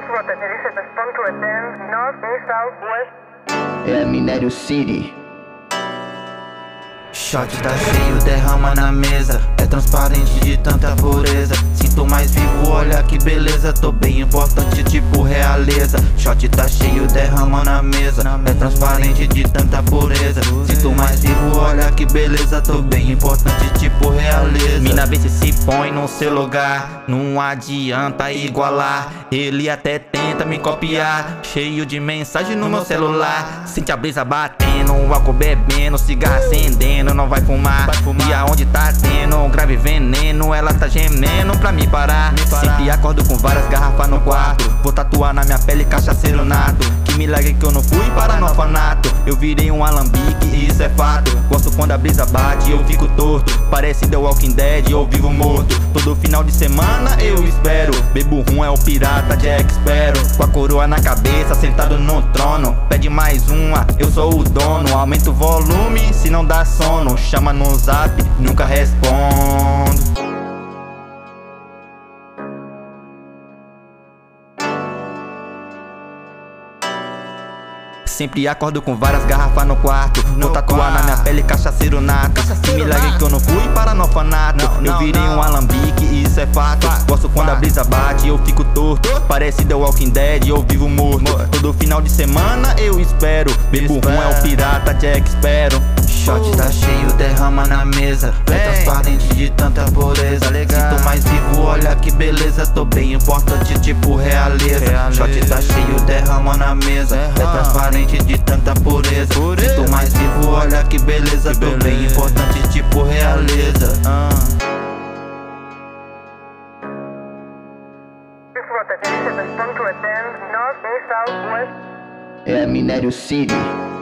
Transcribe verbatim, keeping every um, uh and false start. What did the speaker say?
É Minério City. Shot tá cheio, derrama na mesa. É transparente de tanta pureza. Sinto mais vivo, olha que beleza. Tô bem importante, tipo realeza. Shot tá cheio, derrama na mesa. É transparente de tanta pureza. Sinto mais vivo, olha que beleza. Tô bem importante, tipo realeza. Mina vê se se põe no seu lugar. Não adianta igualar. Ele até tenta me copiar. Cheio de mensagem no meu celular. Sente a brisa batendo, o álcool bebendo, cigarro acendendo. Não vai fumar, vai fumar. E aonde tá tendo um grave veneno, ela tá gemendo pra me parar. me parar Sempre acordo com várias garrafas no quarto. Vou tatuar na minha pele cachaceiro nato. Que milagre que eu não fui para no orfanato. Eu virei um alambique e isso é fato. Gosto quando a brisa bate, eu fico torto. Parece The Walking Dead, eu vivo morto. Todo final de semana eu espero. Bebo rum é o pirata Jack Sparrow. Com a coroa na cabeça, sentado no trono. Pede mais uma, eu sou o dono. Aumenta o volume, se não dá sono. Chama no zap, nunca respondo. Sempre acordo com várias garrafas no quarto. Vou tatuar na minha pele cachaceiro nato. Que milagre que eu não fui para no orfanato. Eu virei um alambique e isso é fato. Gosto quando a brisa bate, eu fico torto. Parece The Walking Dead, eu vivo morto. Todo final de semana eu espero. Bebo rum é o pirata Jack Sparrow. Shot tá cheio, derrama na mesa. É transparente de tanta pureza. Sinto mais vivo, olha que beleza. Tô bem importante, tipo realeza. Shot tá cheio, derrama na mesa. É transparente de tanta pureza. Sinto mais vivo, olha que beleza. Tô bem importante, tipo realeza. É Minério City.